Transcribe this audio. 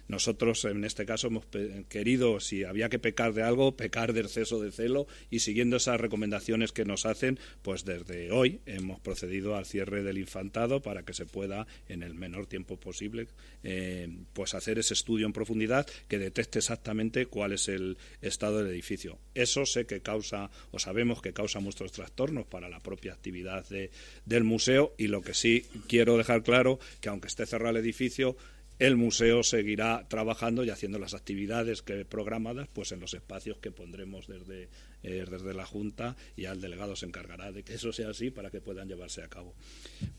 Nosotros, en este caso, hemos querido, si había que pecar de algo, pecar de exceso de celo, y siguiendo esas recomendaciones que nos hacen, pues desde hoy hemos procedido al cierre del infantado para que se pueda, en el menor tiempo posible, pues hacer ese estudio en profundidad que detecte exactamente cuál es el estado del edificio. Eso sé que causa, o sabemos que causa muchos trastornos para la propia actividad del museo, y lo que sí quiero dejar claro, que aunque esté cerrado el edificio, el museo seguirá trabajando y haciendo las actividades programadas, pues en los espacios que pondremos desde la Junta, y al delegado se encargará de que eso sea así para que puedan llevarse a cabo.